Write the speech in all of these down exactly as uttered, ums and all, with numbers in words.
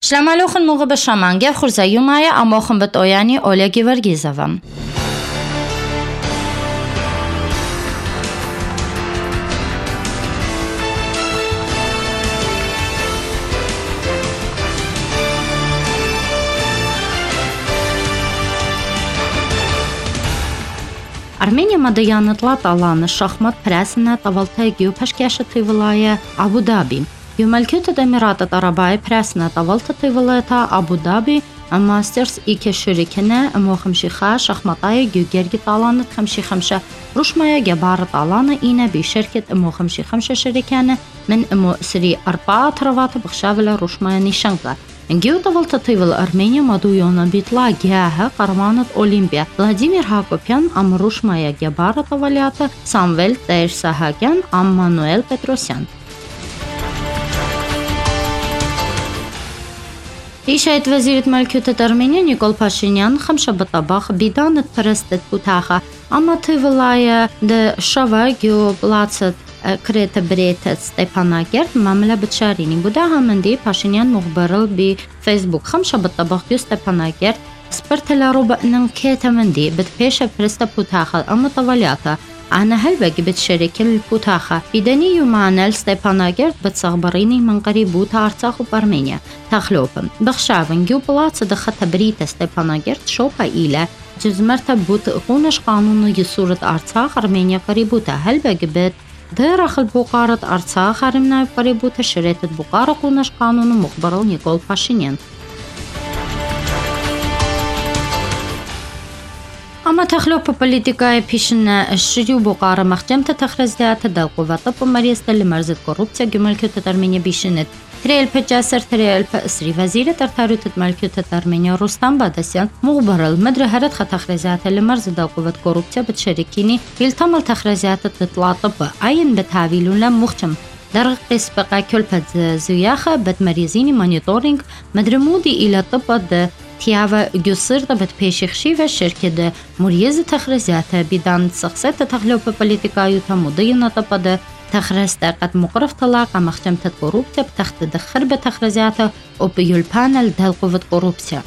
Շլամալոխն մուղը բշաման գև խուրզայումայը ամոխն բտոյանի Օլյա Գևորգիզովը։ Armeniya Madayana Tlatalana Şahmat Prasina Tavaltay Gyupashkasha Tivlaya Abu Dhabi. Güməlkütü Emiratı Arabaya Prasina Tavalta Tivlata Abu Dhabi Masters iki şirikine Muhamşiha Şahmataya Gygergi Talanı Khamşihamşa Ruşmaya Gebarat Alana ine bir şirket Muhamşihamşa şirikene min Sri Arpa Travatı Bıxşavla Ruşmaya Nişanka. Гео Тавалтатывал Армения Мадуйона Битла Геаха Карманат Олимпия Владимир Хакопян Амрушмая Гебара Тавалята Самвел Тейрсахагян Аммануэл Петросян. Ишайт вазирит Малькютет Армения Никол Пашинян Хамшабатабах Биданет Престет Путаха Аматывалая де Шава Гео Плацет Крета Бретет Степанагерт Мамля Бачарини Буда Хаманди Пашинян Мухбарл Би Фейсбук Хамшабатабах Гю Степанагерт Спертеларуба Нанкета Манди Бет Пеша Преста Путаха Аматавалята أنا هلبق بتشارك البوتاخة بدني يومانل ستيباناجرت بتصغبريني من قريبو تارتاخو بأرمينيا تخلوبم بخشافن جو بلاط دخت بريتا ستيباناجرت شوبا إلى جزمرتا بوت قونش قانون يسورة أرتاخ أرمينيا قريبوتا هلبق بت دراخل بوقارة أرتاخ أرمنا قريبوتا شريتت بوقارة قونش قانون مخبرل نيكول باشينيان أما تخلوب بوليتيكاي بيشن الشريو بوقارة مخجمة تخرزيات دالقوة بماريستا لمرزة كوروبسيا جمالكوتة أرمينيا بيشنت تريل بجاسر تريل بأسري وزيرة ترتاروتة مالكوتة أرمينيا روستان بادسيان مغبرل مدر هرد تخرزيات لمرزة دالقوة كوروبسيا بتشاركيني يلتمل تخرزيات تطلع طب عين بتعويلون لم مخجم در قسبقا كلبة زياخة بتمريزيني مانيتورينج مدرمودي إلى طب تياوا جسرت بتبيشخشي وشركة مريز تخرزيات بدان سخصت تخلوب بوليتيكايو تمضينا طبد تخرزت قد مقرف طلاق مخجمة كوروبسيا بتخت دخر بتخرزيات وبيولبانل دالقوة كوروبسيا.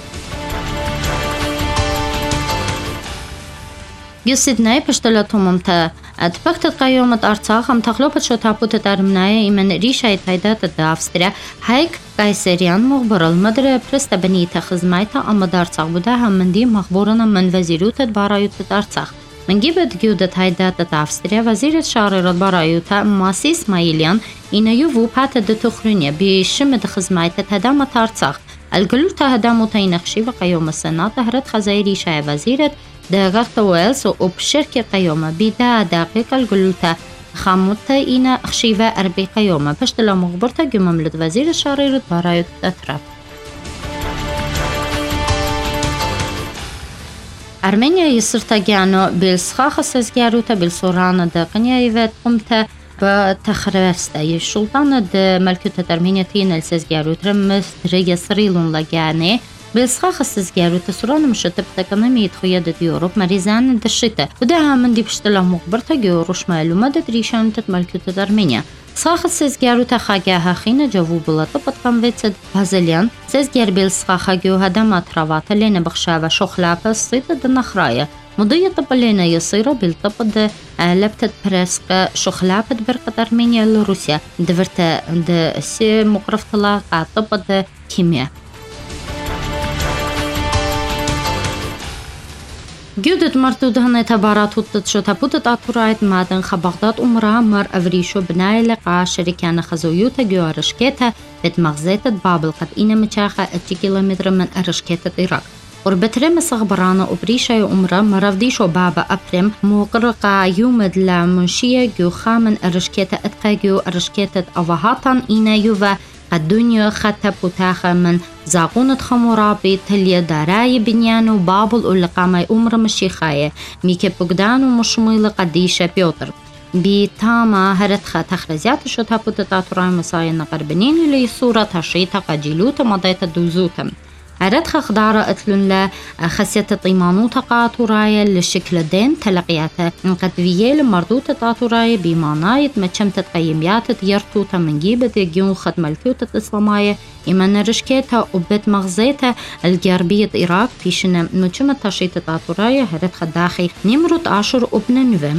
يسدناي بشتلتهم تا اتبقت قيومة أرتاخ هم تخلوبة شو تابوت تارمنايا إمن ريشاي تايدات دا أفستريا هايك قايسريان مغبر المدر برست بنيتا خزمايتا أما دارتاخ بودا هم من دي مخبورنا من وزيروت بارايوت دارتاخ من جيبت جودة تايدات دا أفستريا وزيرة شاريرات بارايوتا ماسي إسماعيليان إنا يوفو باتا دا تخرينيا بشمد خزمايتا تدامة أرتاخ الجلوتا هدامو تاينخشي وقيوم السنة هرت خزايري شاي وزيرة دغخت ويلز وبشركة قيومة بدا دقيقة الجلوتا خاموتا إنا خشيفة أربي قيومة بشتلا مغبرتا جمملة وزير الشريرة بارايوت أتراف. أرمينيا يسرتاجانو بالسخاخ سزجاروتا بالصورانة دقنيا إيفات قمتا بتخرستا يشولطانة د ملكوتة أرمينيا تين السزجاروت رمس دريا سريلون لجاني بالسخاخ السزجارو تسران مشتب تكنمي يتخيد ديوروب مريزان دشتا وداها من دي بشتلا مغبرتا جوروش معلومة دريشان تتملكوتة أرمينيا سخاخ السزجارو تخاجاها خينا جوو بلاطة بتقنفيتسد بازليان سزجار بالسخاخ جو هدامات رواتا لين بخشاوة شخلابة الصيدة دنخرايا مضية طبلينا يصيرا بالطبد لبتت برسق شخلابة برقة أرمينيا لروسيا دفرتا د سي مقرف طلاق طبد كيمياء جودة مرتودهن تبارات وطت شو تبوتت أطرايت مادن خبغدات أمرا مر أفريشو بناي لقا شركان خزويوتا جو أرشكيتا بيت مغزيتت بابل قد إنا مچاخة اتي كيلومتر من أرشكيتت إيراق وربترم صغبرانا أبريشا يو أمرا مرافديشو بابا أبرم موقرقا يومد لمنشية جو خامن أرشكيتا اتقا جو أرشكيتت أوهاتان إنا يوفا الدنيا خطة بوتاخة من زاقونة خمورابي تليا داراي بنيانو بابل والقامة أمر مشيخاية ميكي بقدانو مشميل قديشة بيوتر بتاما هرتخة تخرزيات شوتا بوتتا تراي مسايا نقربنين اللي صورة تشريطة قجيلوتا مضيتا دوزوتا عرد خدارة اتلون لا خسية طيمانو تقاطرايا للشكل دين تلقياته قد فيال مردوطة تقاطرايا بمانايت ما شمتت قيميات يرتو تمنجيبة جيون خدمة الكيوتة الإسلامية إما رشكيتها وبت مغزيتها الجربية إيراق فيشنا نجمة تشيط تقاطرايا هرد خداخي نمرت عشر ابن نوفم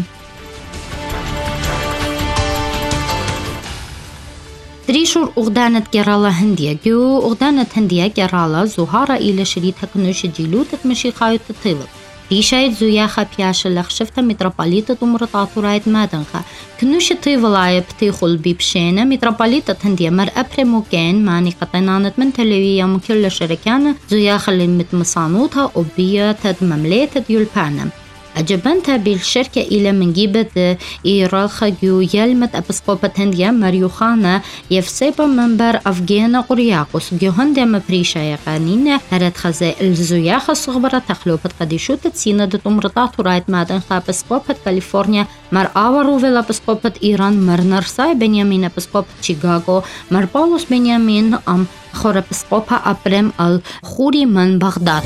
تريشور أغدانة جرالا هندية جو أغدانة هندية جرالا زهارة إلى شريطها كنوش جيلوتة مشي خايط الطلب في شايد زوياخا بياش اللخشفتها متراباليتة ومرطاطو رايت مادنخا كنوش طيفلاية بتيخل بيبشينة متراباليتة هندية مر أبري موكين ماني قطنانت من تلوية من كل شركانة زوياخا اللي متمصانوتها وبيا تد ممليتة يولبانا أجبنتها بالشركة إلى من جيبة إيرالخا جو يلمت أبسقوبة هندية مريوخانا يفسيبا منبر أفجينا قرياقوس جو هندية مبريشا يقانين هرد خزاء الزياخ الصغبرة تخلوبة قديشو تتسينة دتمرطات رايت مادنخا أبسقوبة كاليفورنيا مر آوروفيل أبسقوبة إيران مر نرساي بنيامين أبسقوبة شيغاغو مر باولوس بنيامين أم خور أبسقوبة أبرم الخوري من بغداد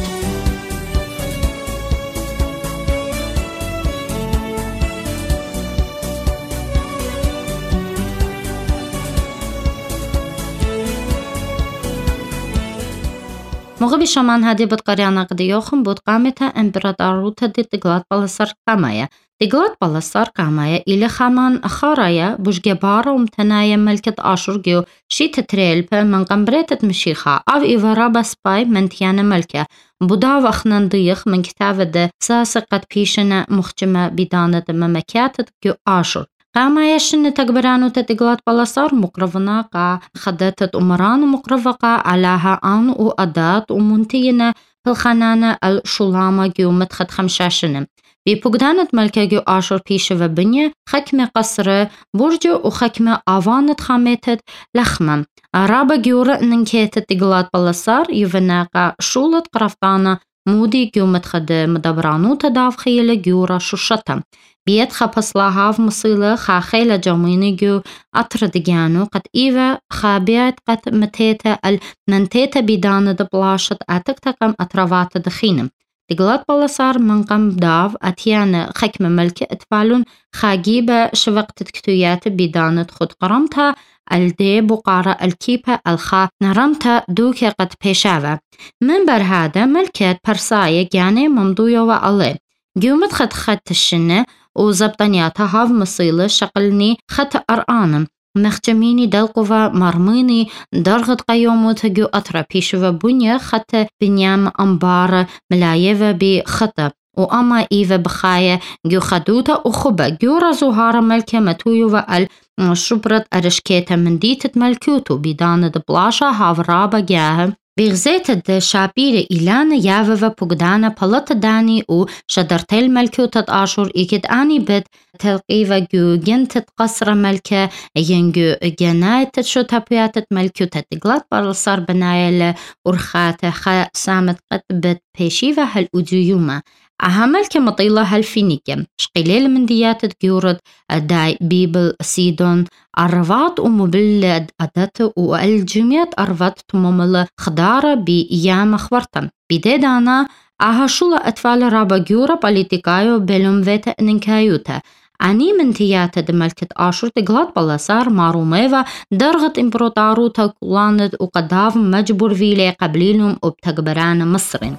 مغبي شمان هادي بتقريانا قديوخم بود قامتها امبراطوروتا دي تقلات بالسار قامايا تقلات بالسار قامايا إلى خامان خارايا بوش جبارة ومتنايا ملكة آشور جيو شيت تريلبا من قمبريتة مشيخة أو إيفارابا سباي من تيانا ملكة بوداو أخنان ضيخ من كتابة ده ساسقت بيشنا مخجمة بدانة ممكات جيو آشور قاما يشن تكبرانو تتقلات بلاسار مقرفنا قا خدتت أمران مقرفقا علاها آن و أدات ومنتينة في الخنانة الشلامة جو متخد خمشاشن بيبقدانت ملكة جو آشور بيشة وبنية خكمة قصرة برجو وخكمة آوانت خامتت لخمة عرابة جورة ننكيتت تقلات بلاسار يفناقا شولت قرفتانا مودي جو متخد مدبرانو تداف خيلة جورة شوشتا بيت خبصلاهاف مصيلة خاخيلة جاميني جو أتردقيانو قد إيفا خابيت قد متيتا المنتيتا بيدانة دبلاشت أتكتكم أترافات دخينم تقلات بلاسار منقم داف أتيانا خكمة ملكة اتفالون خاقيبة شوقت كتويات بيدانة خد قرمتها الدي بقارة الكيبة الخا نرمتا دوكي قد بيشاوة من بر هذا ملكة برساية يعني ممضوية وعلي جومت خد خد الشنة وزبطانياتها هاف مصيلة شقلني خط أرآنم مخجميني دلقوة مرميني درغت قيوموتا جو أطرا بيشوة بنية خط بنيام أمبارة ملايفة بخطة وأما إيفا بخاية جو خدوتا وخبا جو رزوهارة ملكة متويو وقال شبرت أرشكيتا من ديتت ملكوتو بدانة بلاشا هاورابا جاها بغزيت د شابير إيلانا يافا بقدانا بلط داني و شدرتل ملكوتة آشور إيكد آني بد تلقيفا جو جنتت قصر ملكة ينجو جنايت شو تابياتت ملكوتة تقلات برلصار بنايا لأرخات خا سامت قد بد بيشيفا هالأوديوما أهمل كمطيلة هالفينيكيا شقيليل من ديات جورد داي بيبل سيدون أرفات ومبل أدت والجميات أرفات تمومل خدارة بيام خورتم بديدانا أهاشولا أطفال رابا جورا بوليتيكايو بلوم فيتا ننكايوتا أني من تياتا دملكة آشور تقلات بلاسار معروميفا درغت إمبروطارو تاكولاند وقداف مجبور فيلي قبليلهم وبتكبران مصرين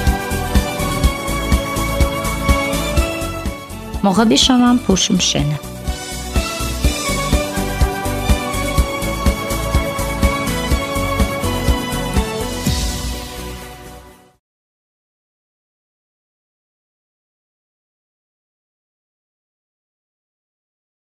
مغبي شمان بوش مشينه